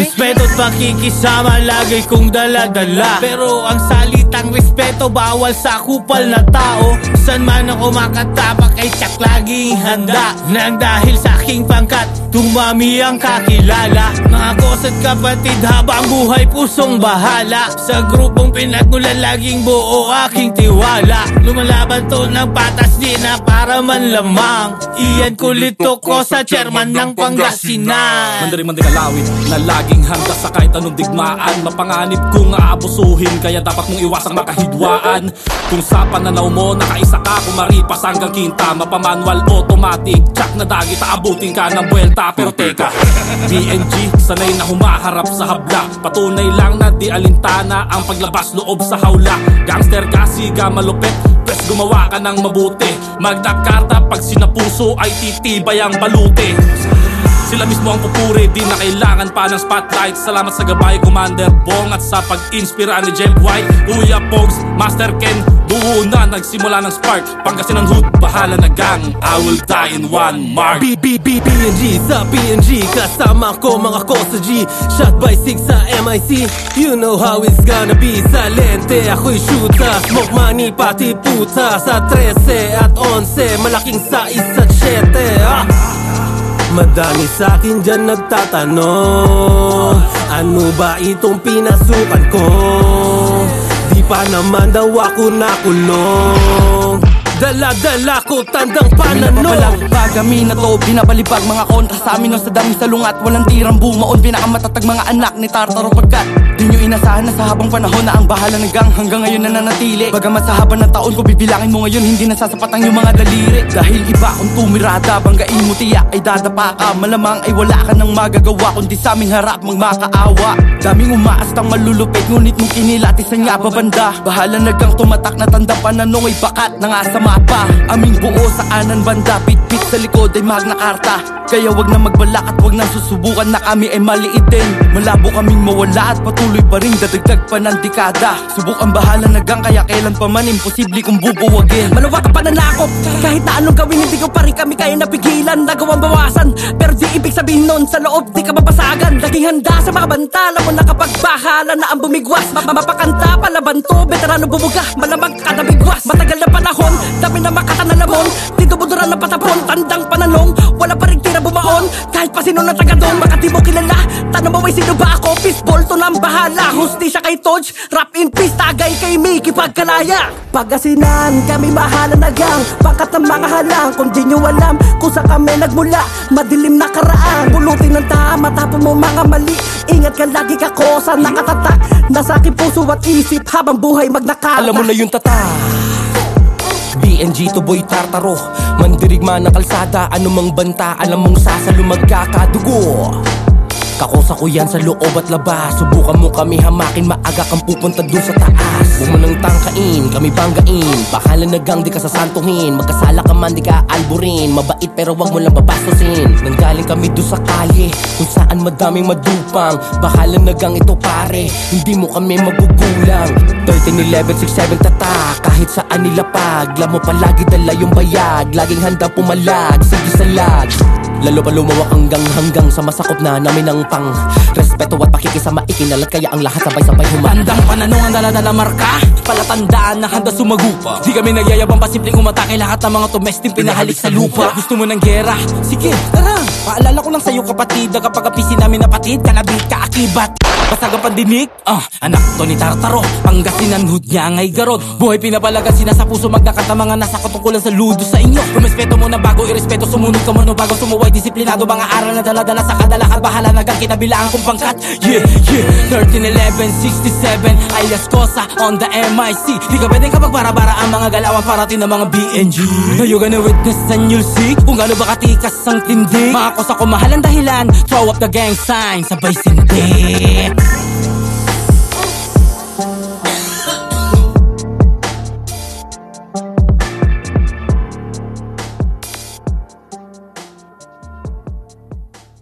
Respeto't pakikisama lagi kong dala-dala, pero ang salitang respeto bawal sa kupal na tao. San man ako makatapak ay tsak laging handa, nang dahil sa aking pangkat tumami ang kakilala. Mga kosa't kapatid habang buhay pusong bahala, sa grupong pinagmulan laging buo aking tiwala. Lumalaban to ng patas di na para man lamang, iyan kulito ko sa chairman ng Pangasinan. Mandari-mandari kalawit na laging handa sa kahit anong digmaan. Mapanganib kung aabusuhin, kaya dapat mong iwasang makahidwaan. Kung sa pananaw mo nakaisa ka, kumaripas hanggang kinta, mapamanual automatic, tsak na dagit, aabutin ka ng buwelta. Pero teka, BNG, sanay na humaharap sa habla, patunay lang na di alintana ang paglabas loob sa hawla. Gangster ka, siga, malupit, pres gumawa ka ng mabuti. Magdakarta pag sinapuso ay titibay ang balute. Sila mismo ang pupuri, di na kailangan pa ng spotlight. Salamat sa gabay, Commander Bong, at sa pag-inspira ni Jem White, Kuya Pogs, Master Ken. Duo na nagsimula ng spark, Pangasinan Hood, bahala na gang, I will die in one mark. PNG sa PNG, kasama ko mga kosa G. Shot by 6 sa MIC, you know how it's gonna be. Sa lente ako'y shoota, smoke money pati puta. Sa 13 at 11, malaking sa 1 at 7. Madami sa'kin dyan nagtatanong, ano ba itong pinasukan ko? Di pa naman daw ako nakulong, dala-dala ko tandang pananong. Napapalang bagami na to, binabalibag mga kontra sa amin, no, sa dami sa lungat, walang tirang bumaon. Pinakamatatag mga anak ni Tartaro, pagkat di nyo inasahan na sa habang panahon na ang bahala ng gang hanggang ngayon nananatili. Bagamat sa haba ng taon ko bibilangin mo ngayon, hindi nasasapat ang iyong mga daliri. Dahil iba kung tumirada, banggain mo tiyak ay dadapa ka. Malamang ay wala ka nang magagawa, kundi sa aming harap magmakaawa. Daming umaastang malulupit, ngunit mong kinilatisan nga babanda. Bahala na gang tumatak na tanda pananong ay bakat na nga sa mapa. Aming buo sa kanan banda, pit-pit sa likod ay Magna Carta. Kaya wag na magbalak at wag na susubukan na kami ay maliitin. Malabo kaming mawala at patuloy pa rin dadagdag pa ng dekada. Subukan bahala na gang, kaya kailan pa man imposible kung bubuwagin. Malawak ang pananakop, kahit na anong gawin hindi ko pa rin kami kaya napigilan. Nagawang bawasan, pero di ibig sabihin nun sa loob di ka mabasagan. Laging handa sa mga bantala mo na kapag bahala na ang bumigwas. Mapakanta, palabanto, veterano bumuga, malamang kada bigwas. Matagal na panahon, dami na makata na lamon, dito buduran na patapon, tandang panalong, wala pa rin tira bumaon. Kahit pa sino na taga doon, baka di mo kilala. Tanong mo ay sino ba ako, fistball to nang bahala. Hustisya kay Todge, rap in peace, tagay kay Mickey pagkalaya. Pagasinan, kami mahala na gang, pangkat ng mga halang. Kung di nyo alam kung saan kami nagmula, madilim na karaan. Pulutin ng tama, tapon mo mga mali. Ingat ka lagi ka ko sa nakatatak, nasa aking puso at isip habang buhay magnakata. Alam mo na yung tatak, BNG to boy Tartaro, mandirigma ng kalsada, anumang banta, alam mong sasalo magkakadugo. Kakosa ko yan sa loob at labas, subukan mo kami hamakin, maaga kang pupunta dun sa taas. Huwag mo nang tangkain, kami banggain, bahala na gang di ka sasantuhin. Magkasala ka man di ka alburin, mabait pero wag mo lang babastusin. Nanggaling kami dun sa kalye, kung saan madaming madupang, bahala na gang ito pare, hindi mo kami magugulang. 13, 11, 6, 7 tatak, kahit saan nilapag, lamo palagi dala yung bayag, laging handa pumalag, sige salag. Lalo pa lumawak hanggang sa masakop na namin ang pang respeto at pakikisama ikinalat, kaya ang lahat sabay-sabay humanda. Tandang pananong ang dala-dala marka, palatandaan na handa sumagupa. Di kami nagyayabang pa simpleng umatake, lahat ng mga tumesting pinahalik sa lupa. Gusto mo ng gera? Sige, tara. Paalala ko lang sa'yo kapatid, na kapag apisi namin napatid, kanabit ka akibat, basag ang pandinig. Anak to ni Tartaro, Pangasinan Hood niya ngay garod. Buhay pinapalagan, sinasa puso magkakanta, mga nasa katungkulan sa ludo sa inyo. Rumespeto mo na bago irespeto, sumunod ka mo no bago sumuway. Disiplinado, mga aral na dala-dala sa kadalakan, bahala na gang kinabilaan kong pangkat. Yeah, 13, 11, 67 alias Kosa on the MIC. Di ka pwedeng kapag bara-bara ang mga galawan parating ng mga BNG. Now you gonna witness and you'll see kung gaano ba katikas ang tindi. Mga Kosa ko mahal ang dahilan, throw up the gang sign, sabay sindi.